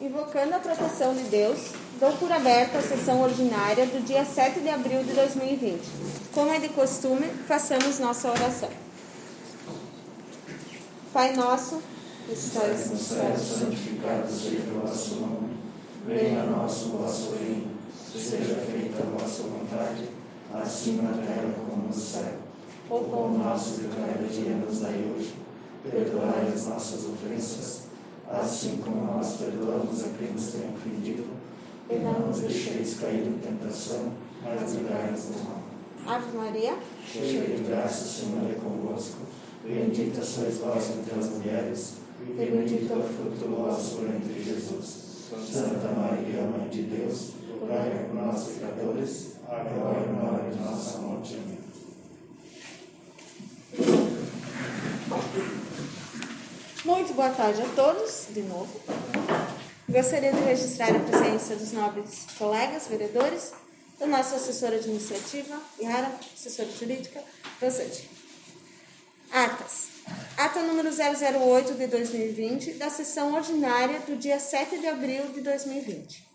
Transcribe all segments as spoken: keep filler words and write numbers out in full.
invocando a proteção de Deus, dou por aberta a sessão ordinária do dia sete de abril de dois mil e vinte. Como é de costume, façamos nossa oração. Pai nosso, que estás no céu, santificado seja o vosso nome. Venha a nós o vosso reino. Seja feita a vossa vontade, assim na terra como no céu. O pão nosso de cada dia nos dai hoje. Perdoai as nossas ofensas, assim como nós perdoamos a quem nos tem ofendido. E não nos deixeis cair em tentação, mas livrai-nos do mal. Ave Maria, cheia de graça, o Senhor é convosco. Bendita sois vós entre as mulheres, e bendito é o fruto do vosso ventre, Jesus. Santa Maria, Mãe de Deus, rogai por nós, pecadores, agora e na hora de nossa morte. Amém. Muito boa tarde a todos, de novo. Gostaria de registrar a presença dos nobres colegas, vereadores, da nossa assessora administrativa, Yara, assessora jurídica, Rosângela. Atas. Ata número zero zero oito de dois mil e vinte, da sessão ordinária do dia sete de abril de dois mil e vinte.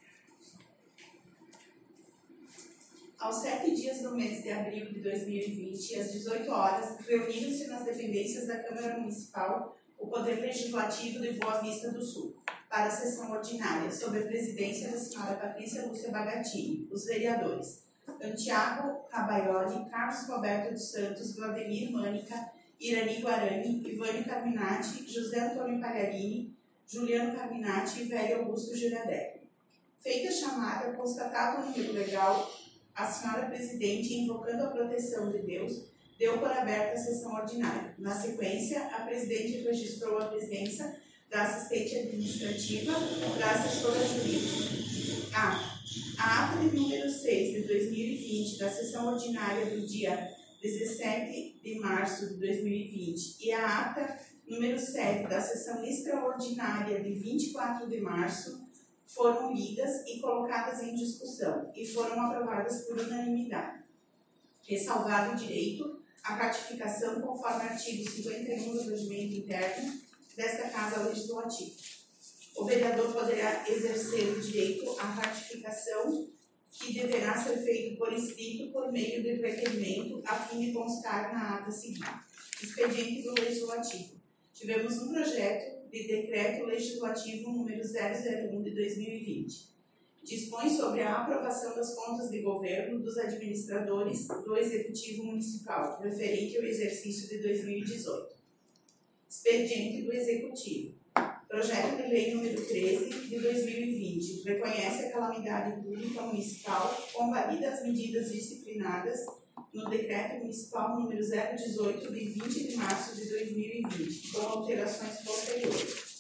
Aos sete dias do mês de abril de dois mil e vinte, às dezoito horas, reuniram-se nas dependências da Câmara Municipal o Poder Legislativo de Boa Vista do Sul, para a sessão ordinária, sob a presidência da senhora Patrícia Lúcia Bagatini, os vereadores Antiago Cabaioli, Carlos Roberto dos Santos, Vladimir Mânica, Irani Guarani, Ivânio Carminati, José Antônio Pagliarini, Juliano Carminati e Velho Augusto Girardelli. Feita a chamada, constatado o número legal, a senhora presidente, invocando a proteção de Deus, deu por aberta a sessão ordinária. Na sequência, a presidente registrou a presença da assistente administrativa, da assessora jurídica. A. A ata de número seis de dois mil e vinte, da sessão ordinária do dia dezessete de março de dois mil e vinte, e a ata número sete da sessão extraordinária de vinte e quatro de março foram lidas e colocadas em discussão e foram aprovadas por unanimidade. Ressalvado o direito à ratificação conforme artigo cinquenta e um do Regimento Interno desta Casa Legislativa. O vereador poderá exercer o direito à ratificação, que deverá ser feito por escrito por meio de requerimento, a fim de constar na ata seguinte. Expediente do Legislativo. Tivemos um projeto de Decreto Legislativo número zero zero um de dois mil e vinte. Dispõe sobre a aprovação das contas de governo dos administradores do Executivo Municipal, referente ao exercício de dois mil e dezoito. Expediente do Executivo. Projeto de Lei número treze de dois mil e vinte reconhece a calamidade pública municipal, convalida as medidas disciplinadas no Decreto Municipal número zero dezoito de vinte de março de dois mil e vinte, com alterações posteriores,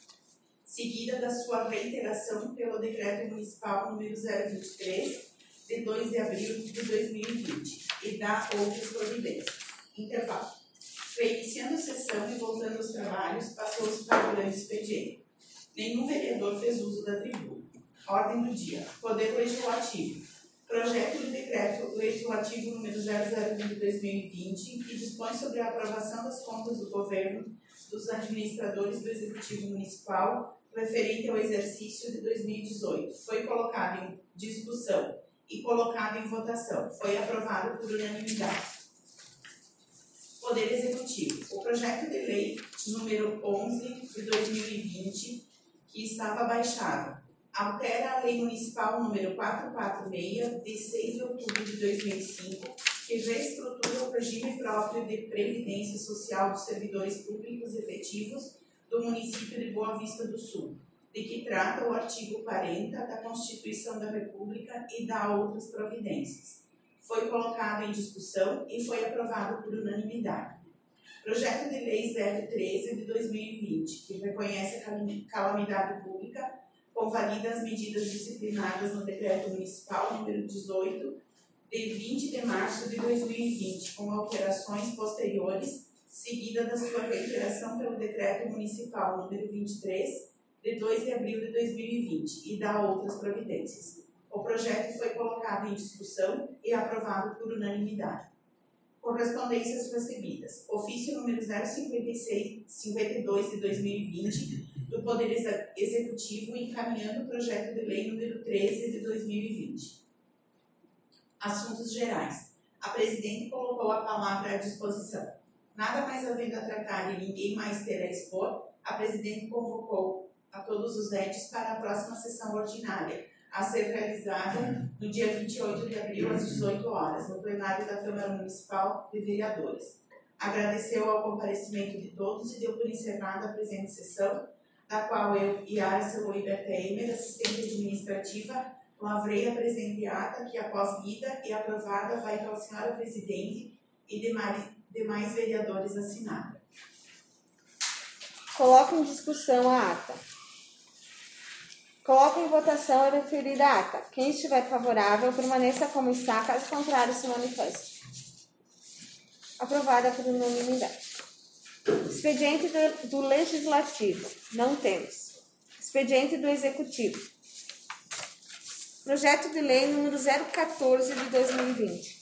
seguida da sua reiteração pelo Decreto Municipal número zero vinte e três de dois de abril de dois mil e vinte, e dá outras providências. Intervalo. Reiniciando a sessão e voltando aos trabalhos, passou-se para o grande expediente. Nenhum vereador fez uso da tribuna. Ordem do dia. Poder Legislativo. Projeto de Decreto Legislativo número zero zero um de dois mil e vinte, que dispõe sobre a aprovação das contas do governo dos administradores do Executivo Municipal referente ao exercício de dois mil e dezoito. Foi colocado em discussão e colocado em votação. Foi aprovado por unanimidade. Poder Executivo. O projeto de lei número onze de dois mil e vinte, que estava baixado, altera a Lei Municipal número quatrocentos e quarenta e seis, de seis de outubro de dois mil e cinco, que reestrutura o regime próprio de previdência social dos servidores públicos efetivos do município de Boa Vista do Sul, de que trata o artigo quarenta da Constituição da República e dá outras providências. Foi colocado em discussão e foi aprovado por unanimidade. Projeto de Lei zero treze de dois mil e vinte, que reconhece a calamidade pública, convalida as medidas disciplinadas no Decreto Municipal número dezoito, de vinte de março de dois mil e vinte, com alterações posteriores, seguida da sua reiteração pelo Decreto Municipal número vinte e três, de dois de abril de dois mil e vinte, e dá outras providências. O projeto foi colocado em discussão e aprovado por unanimidade. Correspondências recebidas. Ofício número zero cinquenta e seis cinquenta e dois de dois mil e vinte do Poder Executivo, encaminhando o projeto de lei número treze de dois mil e vinte. Assuntos gerais. A presidente colocou a palavra à disposição. Nada mais havendo a tratar e ninguém mais ter a expor, a presidente convocou a todos os entes para a próxima sessão ordinária, a ser realizada no dia vinte e oito de abril, às dezoito horas, no plenário da Câmara Municipal de Vereadores. Agradeceu ao comparecimento de todos e deu por encerrada a presente sessão, da qual eu, Yara Seloi Berteimer, assistente administrativa, lavrei a presente ata que, após lida e aprovada, vai para a senhora presidente e demais, demais vereadores assinada. Coloco em discussão a ata. Coloco em votação a referida ata. Quem estiver favorável, permaneça como está, caso contrário, se manifeste. Aprovada por unanimidade. Expediente do, do Legislativo. Não temos. Expediente do Executivo. Projeto de lei número zero quatorze de dois mil e vinte.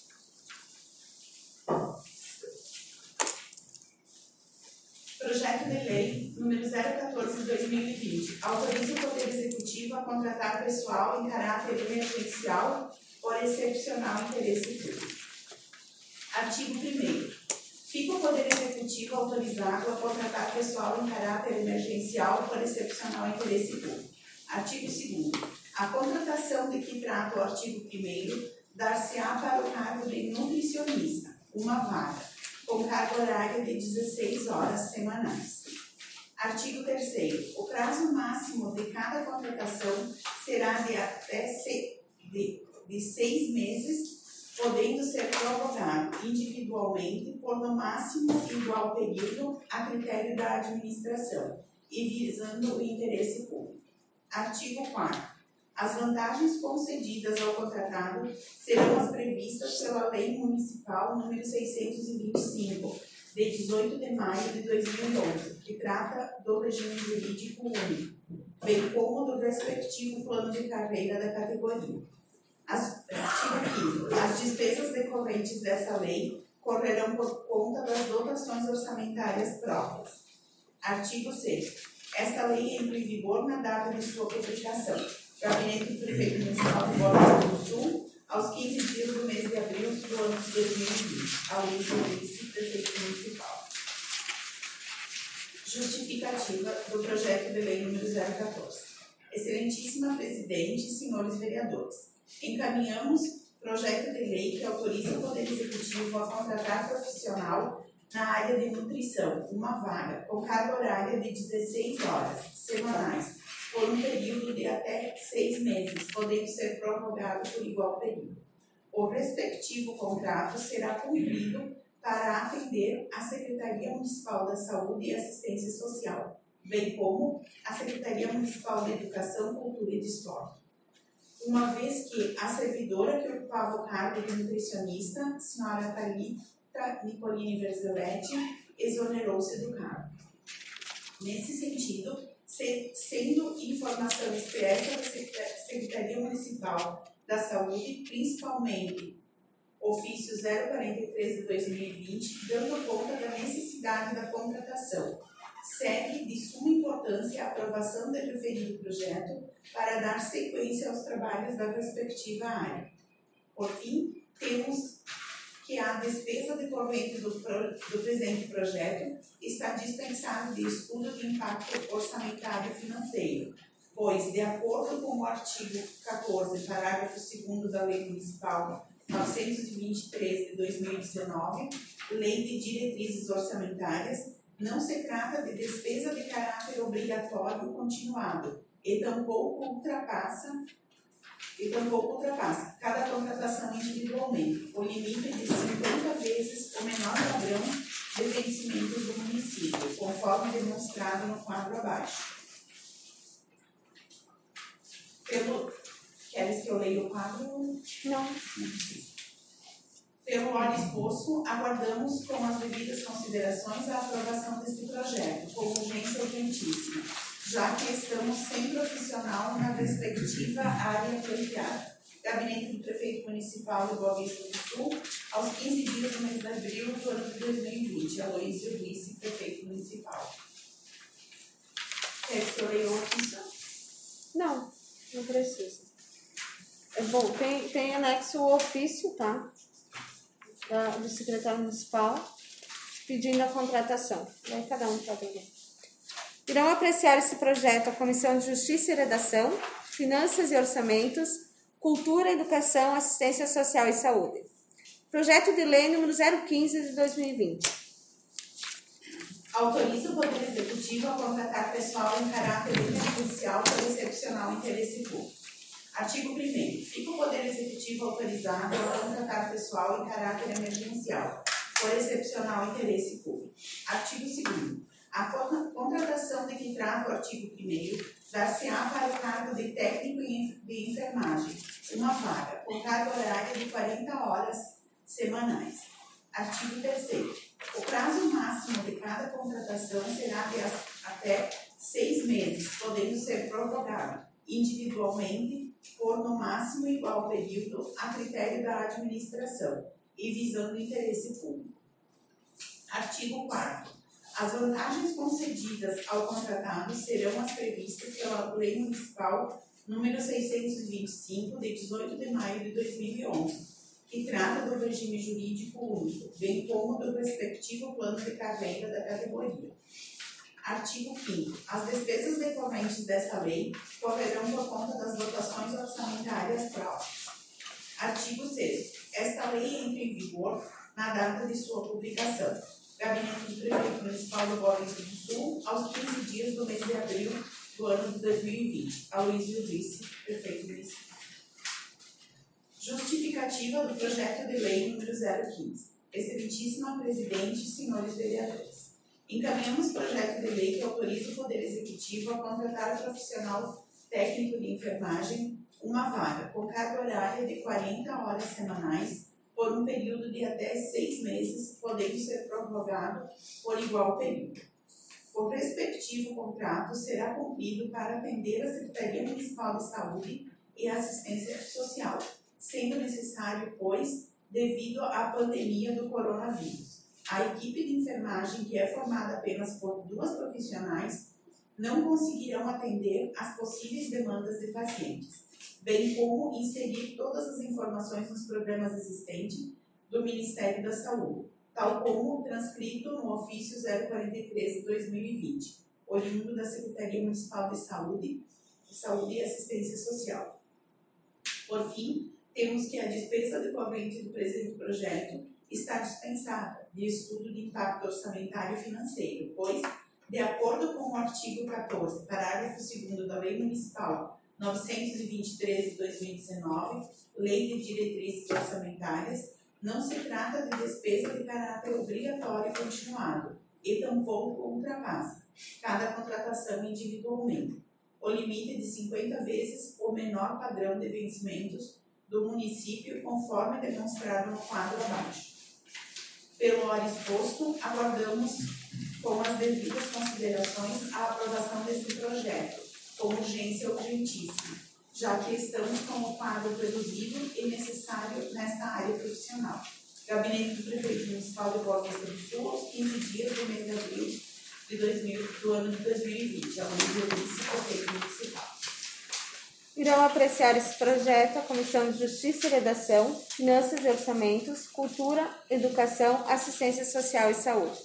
Projeto de lei número zero quatorze de dois mil e vinte autoriza o Poder Executivo a contratar pessoal em caráter emergencial por excepcional interesse público. Artigo primeiro. Fica o Poder Executivo autorizado a contratar pessoal em caráter emergencial por excepcional interesse público. Artigo segundo. A contratação de que trata o artigo primeiro dar-se-á para o cargo de nutricionista, uma vaga, com carga horária de dezesseis horas semanais. Artigo terceiro. O prazo máximo de cada contratação será de até se, de, de seis meses, podendo ser prorrogado individualmente por no máximo igual período a critério da administração e visando o interesse público. Artigo quarto. As vantagens concedidas ao contratado serão as previstas pela Lei Municipal número seiscentos e vinte e cinco, de dezoito de maio de dois mil e onze, que trata do regime jurídico único, bem como do respectivo plano de carreira da categoria. As, artigo quinto. As despesas decorrentes dessa lei correrão por conta das dotações orçamentárias próprias. Artigo sexto. Esta lei entra em vigor na data de sua publicação. Gabinete do Prefeito Municipal de Borges do Sul, aos quinze dias do mês de abril do ano de dois mil e vinte, a lei do vice-prefeito municipal. Justificativa do projeto de lei número zero quatorze. Excelentíssima Presidente, senhores vereadores, encaminhamos projeto de lei que autoriza o Poder Executivo a contratar profissional na área de nutrição, uma vaga, com carga horária de dezesseis horas semanais, por um período de até seis meses, podendo ser prorrogado por igual período. O respectivo contrato será cumprido para atender a Secretaria Municipal da Saúde e Assistência Social, bem como a Secretaria Municipal de Educação, Cultura e Desporto. Uma vez que a servidora que ocupava o cargo de nutricionista, senhora Thalita Nicolini Verzeletti, exonerou-se do cargo. Nesse sentido, se, sendo informação expressa da Secretaria Municipal da Saúde, principalmente ofício zero quarenta e três de dois mil e vinte, dando conta da necessidade da contratação, segue de suma importância a aprovação do referido projeto para dar sequência aos trabalhos da respectiva área. Por fim, temos que a despesa decorrente do, pro, do presente projeto está dispensada de estudo de impacto orçamentário e financeiro, pois, de acordo com o artigo quatorze, parágrafo segundo da Lei Municipal novecentos e vinte e três de dois mil e dezenove, Lei de Diretrizes Orçamentárias, não se trata de despesa de caráter obrigatório continuado e tampouco ultrapassa e tampouco ultrapassa cada contratação individualmente o limite de cinquenta vezes o menor padrão de vencimentos do município, conforme demonstrado no quadro abaixo. Pelo... Queres que eu leia o quadro? Não. Não precisa. Pelo óleo exposto, aguardamos com as devidas considerações a aprovação deste projeto, com urgência urgentíssima, já que estamos sem profissional na respectiva área franqueada. Gabinete do Prefeito Municipal de Boa Vista do Sul, aos quinze dias do mês de abril do ano de dois mil e vinte. Aloísio Vice, Prefeito Municipal. Quer que eu leia o ofício? Não, não precisa. É bom, tem, tem anexo o ofício, tá? Da, do secretário municipal, pedindo a contratação. Daí cada um pode ler. Irão apreciar esse projeto a Comissão de Justiça e Redação, Finanças e Orçamentos, Cultura, Educação, Assistência Social e Saúde. Projeto de Lei número zero quinze de dois mil e vinte. Autoriza o Poder Executivo a contratar pessoal em caráter emergencial por excepcional interesse público. Artigo primeiro. Fica o Poder Executivo autorizado a contratar pessoal em caráter emergencial por excepcional interesse público. Artigo segundo. A contratação de que trata o artigo primeiro dar-se-á para o cargo de técnico de enfermagem, uma vaga, com carga horária de quarenta horas semanais. Artigo terceiro. O prazo máximo de cada contratação será de até seis meses, podendo ser prorrogado individualmente por no máximo igual período a critério da administração e visando o interesse público. Artigo quarto. As vantagens concedidas ao contratado serão as previstas pela Lei Municipal número seiscentos e vinte e cinco, de dezoito de maio de dois mil e onze, que trata do regime jurídico único, bem como do respectivo plano de carreira da categoria. Artigo quinto. As despesas decorrentes desta lei correrão por conta das dotações orçamentárias próprias. Artigo sexto. Esta lei entra em vigor na data de sua publicação. Gabinete do Prefeito Municipal do Boa Vista do Sul, aos quinze dias do mês de abril do ano de dois mil e vinte. Aloísio Vice, Prefeito Municipal. Justificativa do projeto de lei número zero quinze. Excelentíssima Presidente e senhores vereadores. Encaminhamos projeto de lei que autoriza o Poder Executivo a contratar o profissional técnico de enfermagem, uma vaga com carga horária de quarenta horas semanais, por um período de até seis meses, podendo ser prorrogado por igual período. O respectivo contrato será cumprido para atender a Secretaria Municipal de Saúde e Assistência Social, sendo necessário, pois, devido à pandemia do coronavírus. A equipe de enfermagem, que é formada apenas por duas profissionais, não conseguirão atender às possíveis demandas de pacientes, bem como inserir todas as informações nos programas existentes do Ministério da Saúde, tal como transcrito no ofício zero quarenta e três de dois mil e vinte, oriundo da Secretaria Municipal de Saúde, de Saúde e Assistência Social. Por fim, temos que a despesa decorrente do presente projeto está dispensada de estudo de impacto orçamentário e financeiro, pois, de acordo com o artigo quatorze, parágrafo segundo da Lei Municipal novecentos e vinte e três de dois mil e dezenove, Lei de Diretrizes Orçamentárias, não se trata de despesa de caráter obrigatório e continuado, e tampouco ultrapassa cada contratação individualmente o limite de cinquenta vezes o menor padrão de vencimentos do município, conforme demonstrado no quadro abaixo. Pelo ora exposto, aguardamos com as devidas considerações a aprovação deste projeto, com urgência urgentíssima, já que estamos com o quadro produzido e necessário nesta área profissional. Gabinete do Prefeito Municipal de Boa Vista do Sul, aos quinze dias do mês de abril de dois mil, do ano de dois mil e vinte, a Aloísio Vice, Prefeito Municipal. Irão apreciar esse projeto a Comissão de Justiça e Redação, Finanças e Orçamentos, Cultura, Educação, Assistência Social e Saúde.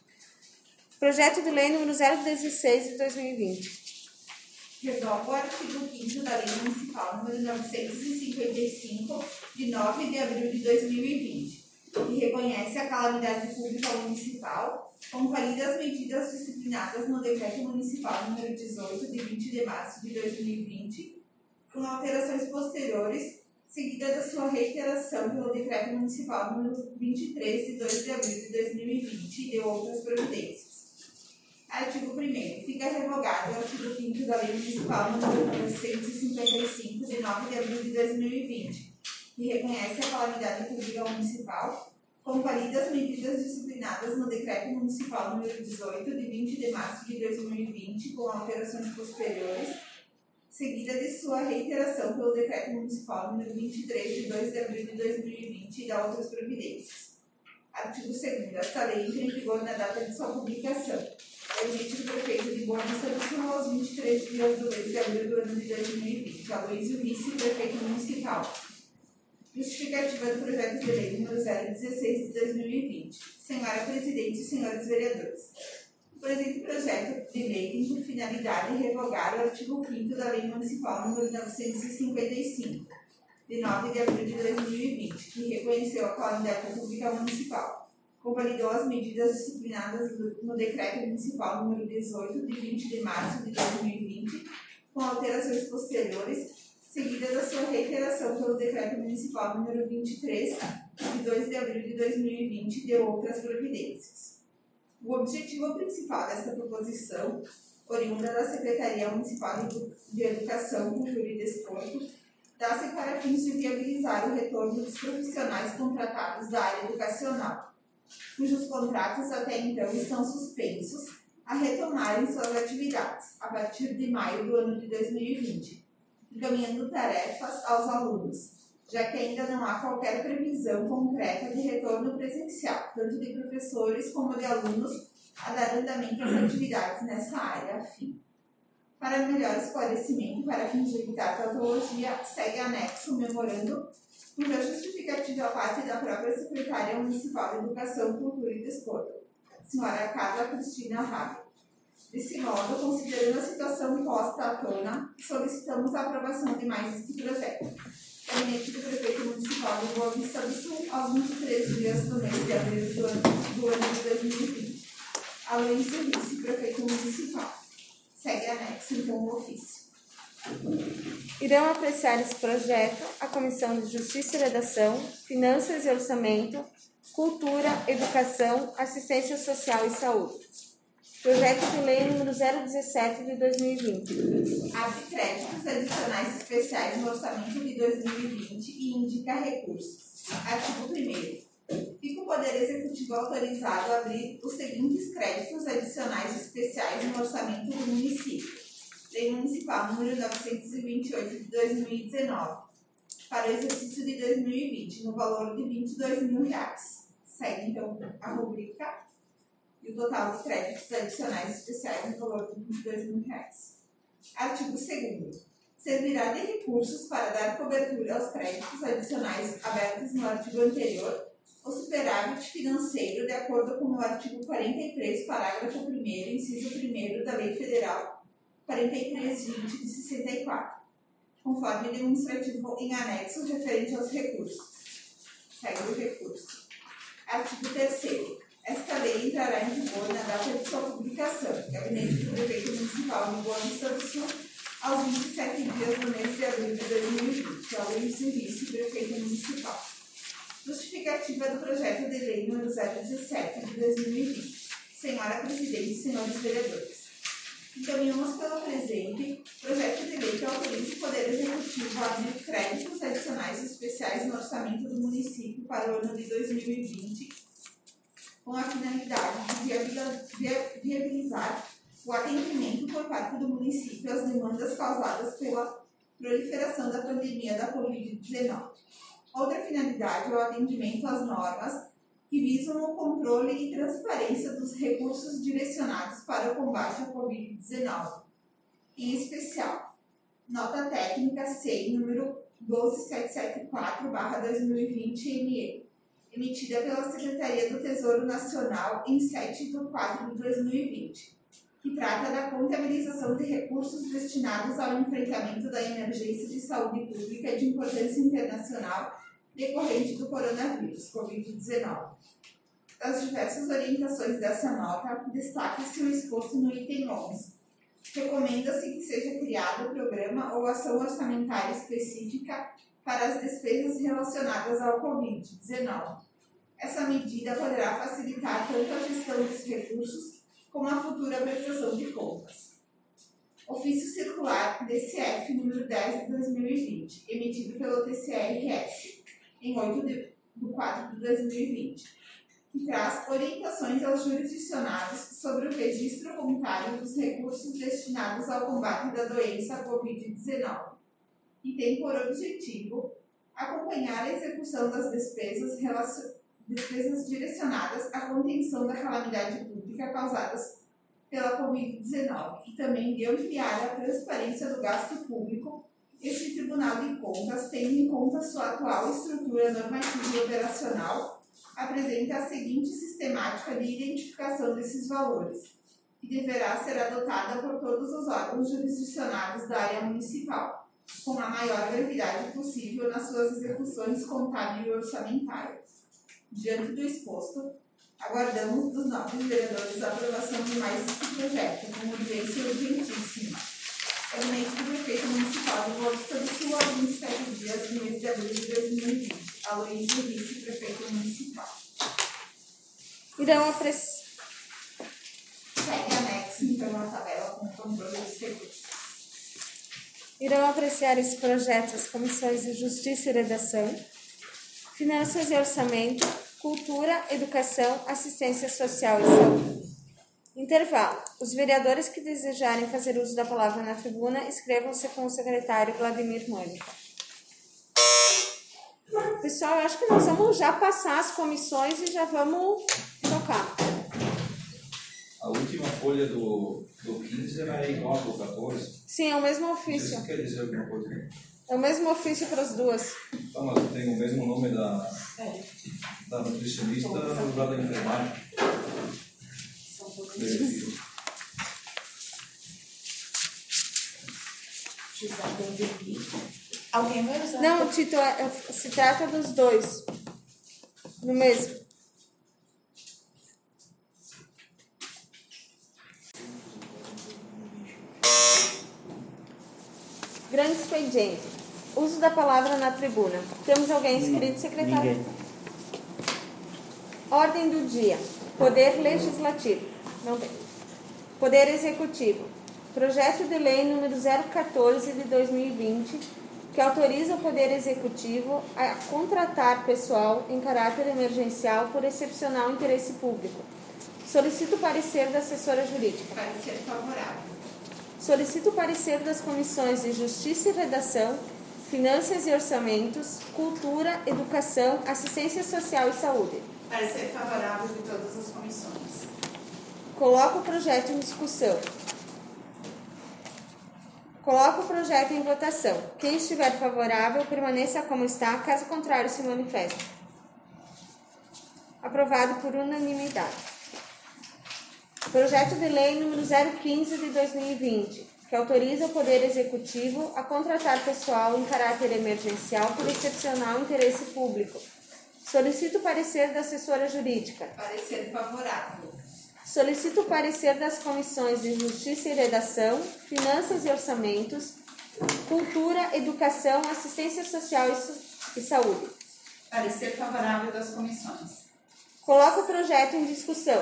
Projeto de Lei número zero dezesseis de dois mil e vinte. Revoga o artigo quinto da Lei Municipal número novecentos e cinquenta e cinco, de nove de abril de dois mil e vinte, que reconhece a calamidade pública municipal, convalida as medidas disciplinadas no Decreto Municipal número dezoito, de vinte de março de dois mil e vinte, com alterações posteriores, seguida da sua reiteração pelo Decreto Municipal número vinte e três, de dois de abril de dois mil e vinte, e de outras providências. Artigo primeiro. Fica revogado o artigo quinto da Lei Municipal número novecentos e cinquenta e cinco, de nove de abril de dois mil e vinte, que reconhece a calamidade pública municipal, convalida as medidas disciplinadas no Decreto Municipal número dezoito, de vinte de março de dois mil e vinte, com alterações posteriores, seguida de sua reiteração pelo Decreto Municipal número vinte e três, de dois de abril de dois mil e vinte, e da outras providências. Artigo segundo. Esta lei entra em vigor na data de sua publicação. É emitido o prefeito de Boa Vista do Sul aos vinte e três dias do mês de abril do ano de dois mil e vinte. Aloysio Vice, prefeito municipal. Justificativa do projeto de lei número zero dezesseis de dois mil e vinte. Senhora Presidente e senhores vereadores. O presente projeto de lei tem por finalidade revogar o artigo quinto da Lei Municipal número novecentos e cinquenta e cinco, de nove de abril de dois mil e vinte, que reconheceu a calamidade pública municipal, convalidou as medidas disciplinadas no Decreto Municipal número dezoito, de vinte de março de dois mil e vinte, com alterações posteriores, seguida da sua reiteração pelo Decreto Municipal número vinte e três, de dois de abril de dois mil e vinte, e de outras providências. O objetivo principal desta proposição, oriunda da Secretaria Municipal de Educação, Cultura e Desporto, dá-se para fins de viabilizar o retorno dos profissionais contratados da área educacional, cujos contratos até então estão suspensos, a retomarem suas atividades, a partir de maio do ano de dois mil e vinte, encaminhando tarefas aos alunos, já que ainda não há qualquer previsão concreta de retorno presencial, tanto de professores como de alunos, a dar andamento às atividades nessa área afim. Para melhor esclarecimento, para fins de evitar tautologia, segue anexo o memorando, cuja justificativa parte da própria Secretária Municipal de Educação, Cultura e Desporto, senhora Carla Cristina Rabi. Desse modo, considerando a situação posta à tona, solicitamos a aprovação de mais este projeto. Gabinete do Prefeito Municipal de Boa Vista do Sul, aos vinte e três dias do mês de abril do ano, do ano de dois mil e vinte. Aloysio Vice, Prefeito Municipal. Segue anexo, então, o ofício. Irão apreciar esse projeto a Comissão de Justiça e Redação, Finanças e Orçamento, Cultura, Educação, Assistência Social e Saúde. Projeto de Lei número zero dezessete de dois mil e vinte. Abre créditos adicionais especiais no orçamento de dois mil e vinte e indica recursos. Artigo primeiro. Fica o Poder Executivo autorizado a abrir os seguintes créditos adicionais especiais no orçamento do município. Lei Municipal número novecentos e vinte e oito de dois mil e dezenove, para o exercício de dois mil e vinte, no valor de vinte e dois mil reais. Segue, então, a rubrica e o total de créditos adicionais especiais no valor de vinte e dois mil reais. Artigo segundo. Servirá de recursos para dar cobertura aos créditos adicionais abertos no artigo anterior, o superávit financeiro, de acordo com o artigo quarenta e três, parágrafo primeiro, inciso primeiro da Lei Federal quarenta e três vinte de sessenta e quatro, conforme demonstrativo em anexo referente aos recursos. Segue o recurso. Artigo terceiro. Esta lei entrará em vigor na data de sua publicação. Gabinete do Prefeito Municipal de Boa Vista do Sul, aos vinte e sete dias do mês de abril de dois mil e vinte. Aloysio Vice, Prefeito Municipal. Justificativa do projeto de lei número zero dezessete de dois mil e vinte. Senhora Presidente e senhores vereadores. Encaminhamos pelo presente projeto de lei que autoriza o Poder Executivo a abrir créditos adicionais especiais no orçamento do município para o ano de dois mil e vinte, com a finalidade de viabilizar o atendimento por parte do município às demandas causadas pela proliferação da pandemia da covid dezenove. Outra finalidade é o atendimento às normas que visam o controle e transparência dos recursos direcionados para o combate à covid dezenove. Em especial, nota técnica C E I número doze mil setecentos e setenta e quatro barra dois mil e vinte M E, emitida pela Secretaria do Tesouro Nacional em sete de quatro de dois mil e vinte, que trata da contabilização de recursos destinados ao enfrentamento da emergência de saúde pública de importância internacional decorrente do coronavírus, covid dezenove. Das diversas orientações dessa nota, destaca-se o exposto no item onze. Recomenda-se que seja criado programa ou ação orçamentária específica para as despesas relacionadas ao covid dezenove. Essa medida poderá facilitar tanto a gestão dos recursos como a futura prestação de contas. Ofício Circular D C F número dez de dois mil e vinte, emitido pelo T C R S, em oito de quatro de dois mil e vinte, que traz orientações aos jurisdicionados sobre o registro comunitário dos recursos destinados ao combate da doença covid dezenove e tem por objetivo acompanhar a execução das despesas, despesas direcionadas à contenção da calamidade pública causadas pela covid dezenove e também de ampliar a transparência do gasto público. Esse Tribunal de Contas, tendo em conta sua atual estrutura normativa e operacional, apresenta a seguinte sistemática de identificação desses valores, que deverá ser adotada por todos os órgãos jurisdicionados da área municipal, com a maior brevidade possível nas suas execuções contábil e orçamentárias. Diante do exposto, aguardamos dos nobres vereadores a aprovação de mais este projeto, com urgência urgentíssima. Gabinete do Prefeito Municipal de Boa Vista do Sul, a vinte e sete dias do mês de abril de dois mil e vinte. Aloysio, Vice-Prefeito Municipal. Irão apreciar. Segue anexo, então, a tabela com o controle dos recursos. Irão apreciar esse projeto as comissões de Justiça e Redação, Finanças e Orçamento, Cultura, Educação, Assistência Social e Saúde. Intervalo. Os vereadores que desejarem fazer uso da palavra na tribuna, inscrevam-se com o secretário Vladimir Mônica. Pessoal, eu acho que nós vamos já passar as comissões e já vamos tocar. A última folha do, do quinze era igual ao do quatorze. Sim, é o mesmo ofício. Isso quer dizer alguma coisa? É o mesmo ofício para as duas. Tá, mas tem o mesmo nome da, da nutricionista e da enfermagem. Verifico. Alguém vai usar? Não, Tito, é, se trata dos dois. No mesmo. Grande expediente. Uso da palavra na tribuna. Temos alguém inscrito, secretário? Ninguém. Ordem do dia. Poder Legislativo. Não tem. Poder Executivo. Projeto de Lei número zero quatorze de dois mil e vinte, que autoriza o Poder Executivo a contratar pessoal em caráter emergencial por excepcional interesse público. Solicito o parecer da assessora jurídica. Parecer favorável. Solicito o parecer das comissões de Justiça e Redação, Finanças e Orçamentos, Cultura, Educação, Assistência Social e Saúde. Parecer favorável de todas as comissões. Coloco o projeto em discussão. Coloco o projeto em votação. Quem estiver favorável, permaneça como está, caso contrário, se manifeste. Aprovado por unanimidade. Projeto de Lei número zero quinze de dois mil e vinte, que autoriza o Poder Executivo a contratar pessoal em caráter emergencial por excepcional interesse público. Solicito o parecer da assessora jurídica. Parecer favorável. Solicito o parecer das comissões de Justiça e Redação, Finanças e Orçamentos, Cultura, Educação, Assistência Social e Saúde. Parecer favorável das comissões. Coloco o projeto em discussão.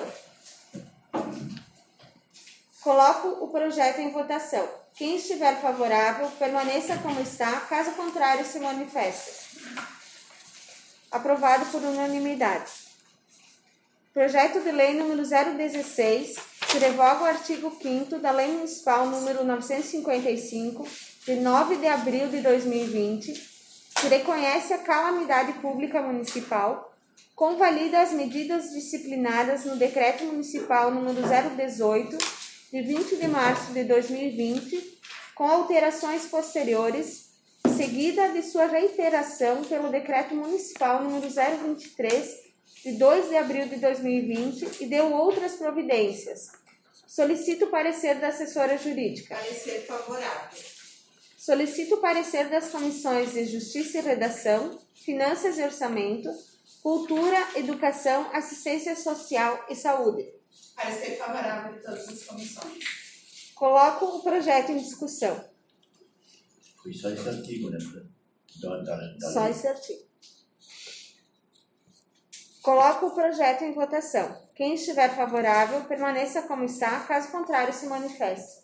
Coloco o projeto em votação. Quem estiver favorável, permaneça como está, caso contrário, se manifeste. Aprovado por unanimidade. Projeto de Lei número zero dezesseis, que revoga o artigo quinto da Lei Municipal número novecentos e cinquenta e cinco, de nove de abril de dois mil e vinte, que reconhece a calamidade pública municipal, convalida as medidas disciplinadas no Decreto Municipal número zero dezoito, de vinte de março de dois mil e vinte, com alterações posteriores, seguida de sua reiteração pelo Decreto Municipal número zero vinte e três, de dois de abril de dois mil e vinte, e deu outras providências. Solicito o parecer da assessora jurídica. Parecer favorável. Solicito o parecer das comissões de Justiça e Redação, Finanças e Orçamento, Cultura, Educação, Assistência Social e Saúde. Parecer favorável de todas as comissões. Coloco o projeto em discussão. Foi só esse artigo, né? Da, da, da Só esse artigo. Coloco o projeto em votação. Quem estiver favorável, permaneça como está, caso contrário, se manifeste.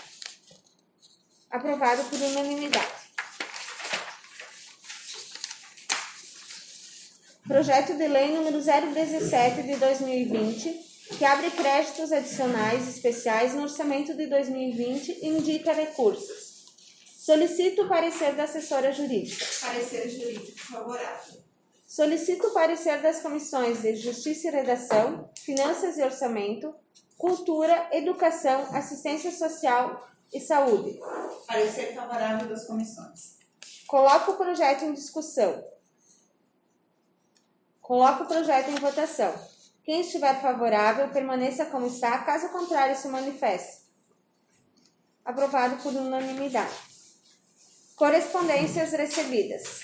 Aprovado por unanimidade. Projeto de Lei número zero dezessete de dois mil e vinte, que abre créditos adicionais especiais no orçamento de dois mil e vinte e indica recursos. Solicito o parecer da assessora jurídica. Parecer jurídico favorável. Solicito o parecer das comissões de Justiça e Redação, Finanças e Orçamento, Cultura, Educação, Assistência Social e Saúde. Parecer favorável das comissões. Coloco o projeto em discussão. Coloco o projeto em votação. Quem estiver favorável, permaneça como está, caso contrário, se manifeste. Aprovado por unanimidade. Correspondências recebidas.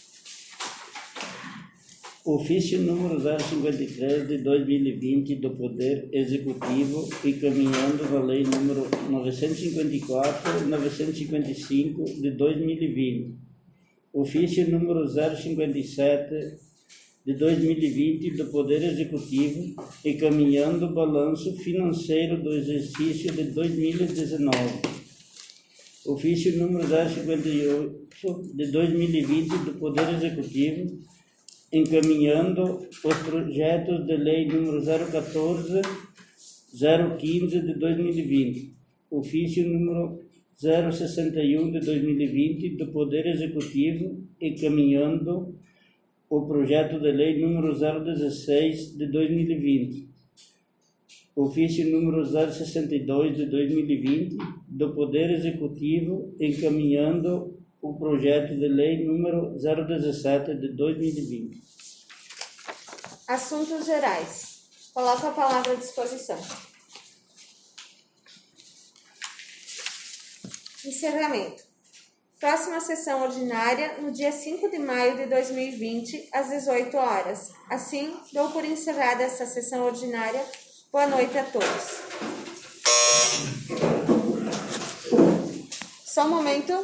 Ofício número zero cinquenta e três de dois mil e vinte do Poder Executivo e caminhando na Lei número novecentos e cinquenta e quatro e novecentos e cinquenta e cinco de dois mil e vinte. Ofício número zero cinquenta e sete de dois mil e vinte do Poder Executivo e caminhando o balanço financeiro do exercício de dois mil e dezenove. Ofício número zero cinquenta e oito de dois mil e vinte do Poder Executivo, encaminhando os projetos de lei número zero quatorze, zero quinze de dois mil e vinte. Ofício número zero sessenta e um de dois mil e vinte do Poder Executivo, encaminhando o projeto de lei número zero dezesseis de dois mil e vinte. Ofício número zero sessenta e dois de dois mil e vinte do Poder Executivo, encaminhando o projeto de lei número zero dezessete de dois mil e vinte. Assuntos gerais. Coloco a palavra à disposição. Encerramento. Próxima sessão ordinária no dia cinco de maio de dois mil e vinte, às dezoito horas. Assim, dou por encerrada essa sessão ordinária. Boa noite a todos. Só um momento.